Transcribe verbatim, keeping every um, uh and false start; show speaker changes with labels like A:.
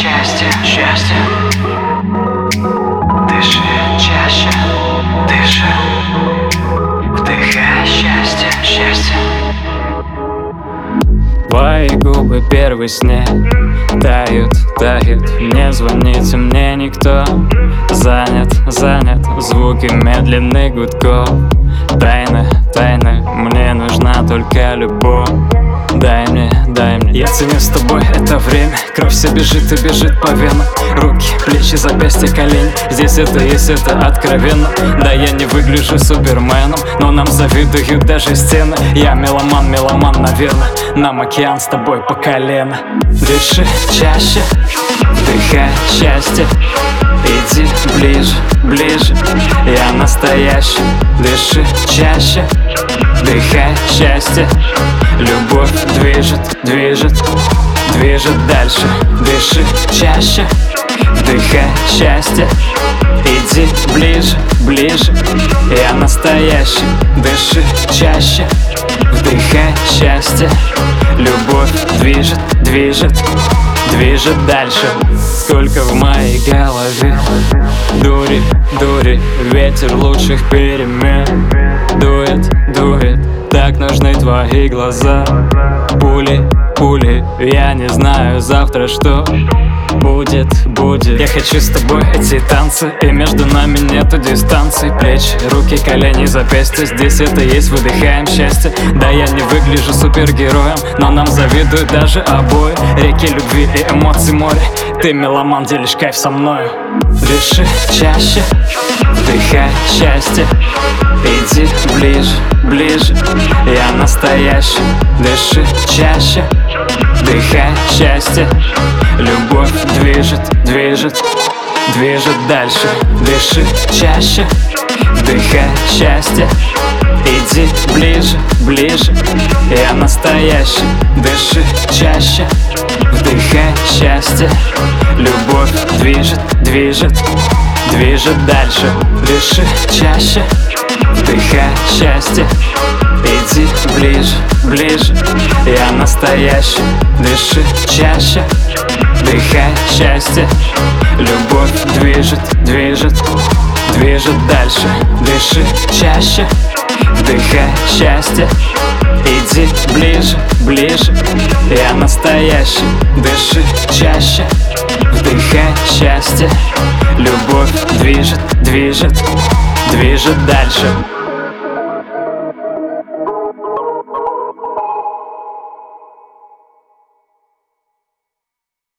A: счастье, счастье. Дыши чаще, дыши. Вдыхай счастье, счастье.
B: Твои губы первый снег тают, тают. Не звоните мне никто. Занят, занят. Звуки медленных гудков. Тайна, тайна. Мне нужна только любовь. Дай мне, дай мне. Я ценю с тобой это время. Кровь все бежит и бежит по венам. Руки, плечи, запястья, колени. Здесь это есть, это откровенно. Да, я не выгляжу суперменом, но нам завидуют даже стены. Я меломан, меломан, наверное. Нам океан с тобой по колено. Дыши чаще, вдыхай счастье. Иди ближе, ближе. Я настоящий. Дыши чаще, вдыхай счастье. Любовь движет, движет, движет дальше. Дыши чаще, вдыхай счастье. Иди ближе, ближе. Я настоящий. Дыши чаще, вдыхай счастье. Любовь движет, движет, движет дальше. Сколько в моей голове дури, дури. Ветер лучших перемен дует, дует. Так нужны твои глаза. Пули, пули. Я не знаю завтра, что будет, будет. Я хочу с тобой эти танцы, и между нами нету дистанции. Плечи, руки, колени, запястья. Здесь это есть, выдыхаем счастье. Да, я не выгляжу супергероем, но нам завидуют даже обои. Реки любви и эмоций море. Ты меломан, делишь кайф со мною. Дыши чаще, вдыхай счастье. Иди ближе, ближе. Я настоящий. Дыши чаще, вдыхай счастье. Любовь движет, движет, движет дальше. Дыши чаще, вдыхай счастье. Иди ближе, ближе. Я настоящий. Дыши чаще, вдыхай счастье. Любовь движет, движет, движет дальше. Дыши чаще, вдыхай счастье. Иди ближе, ближе. Я настоящий. Дыши чаще, вдыхай счастье. Любовь движет, движет, движет дальше. Дыши чаще, вдыхай счастье. Иди ближе, ближе. Я настоящий. Дыши чаще, вдыхай счастье. Любовь движет, движет, движет дальше.